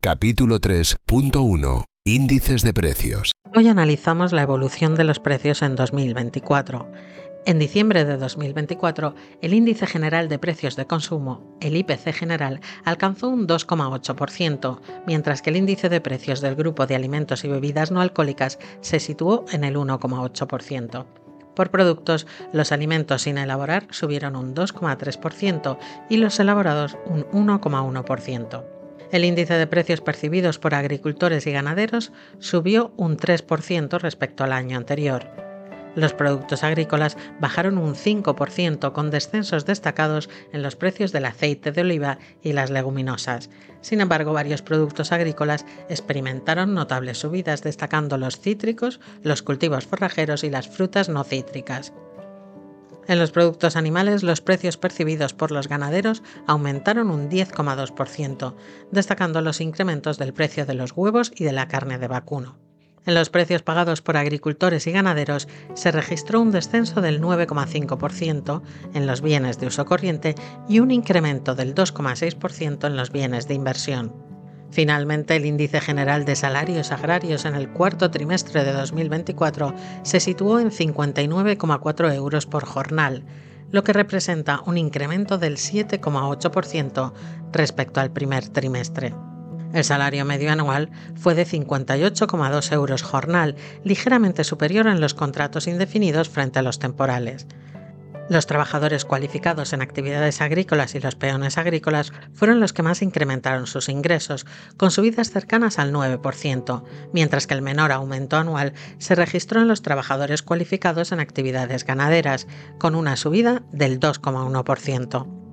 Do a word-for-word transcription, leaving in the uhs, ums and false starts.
Capítulo tres punto uno. Índices de precios. Hoy analizamos la evolución de los precios en dos mil veinticuatro. En diciembre de dos mil veinticuatro, el Índice General de Precios de Consumo, el I P C general, alcanzó un dos coma ocho por ciento, mientras que el índice de precios del grupo de alimentos y bebidas no alcohólicas se situó en el uno coma ocho por ciento. Por productos, los alimentos sin elaborar subieron un dos coma tres por ciento y los elaborados un uno coma uno por ciento. El índice de precios percibidos por agricultores y ganaderos subió un tres por ciento respecto al año anterior. Los productos agrícolas bajaron un cinco por ciento con descensos destacados en los precios del aceite de oliva y las leguminosas. Sin embargo, varios productos agrícolas experimentaron notables subidas, destacando los cítricos, los cultivos forrajeros y las frutas no cítricas. En los productos animales, los precios percibidos por los ganaderos aumentaron un diez coma dos por ciento, destacando los incrementos del precio de los huevos y de la carne de vacuno. En los precios pagados por agricultores y ganaderos se registró un descenso del nueve coma cinco por ciento en los bienes de uso corriente y un incremento del dos coma seis por ciento en los bienes de inversión. Finalmente, el índice general de salarios agrarios en el cuarto trimestre de dos mil veinticuatro se situó en cincuenta y nueve coma cuatro euros por jornal, lo que representa un incremento del siete coma ocho por ciento respecto al primer trimestre. El salario medio anual fue de cincuenta y ocho coma dos euros jornal, ligeramente superior en los contratos indefinidos frente a los temporales. Los trabajadores cualificados en actividades agrícolas y los peones agrícolas fueron los que más incrementaron sus ingresos, con subidas cercanas al nueve por ciento, mientras que el menor aumento anual se registró en los trabajadores cualificados en actividades ganaderas, con una subida del dos coma uno por ciento.